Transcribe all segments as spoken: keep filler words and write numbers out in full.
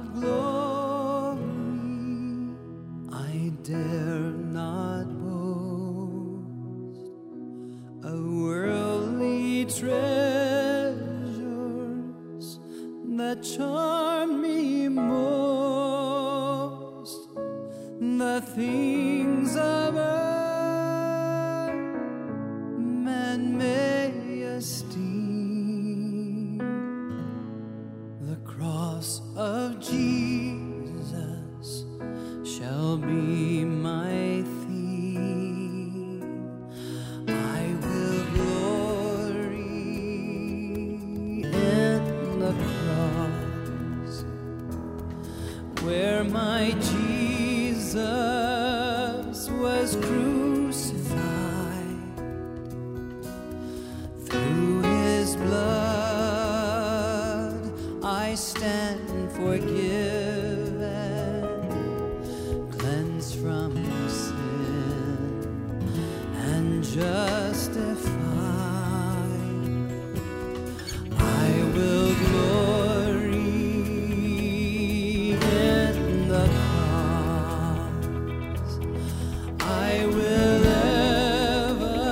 not glory, I dare not boast of worldly treasures that charm me most. The things of earth man may esteem, the cross of Jesus shall be my theme. I will glory in the cross, where my Jesus was crucified. Through his blood I stand forgiven, cleansed from sin and justified. I will glory in the cross. I will ever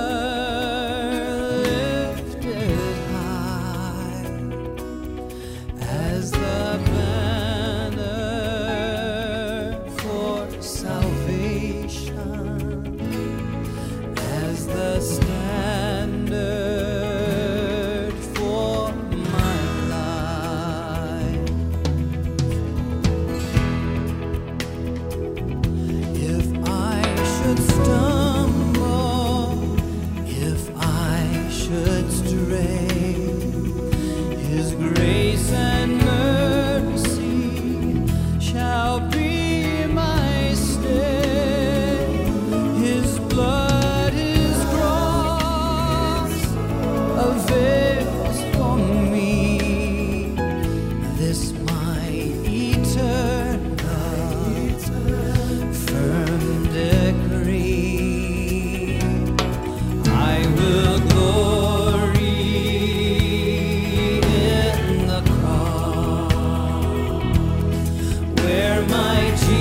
lift it high as the banner for salvation, as the standard for my life. If I should stumble, if I should stray, his grace and mercy shall be my stay. His blood, his cross avails for me. This my eternal firm decree. I will glory in the cross, where my Jesus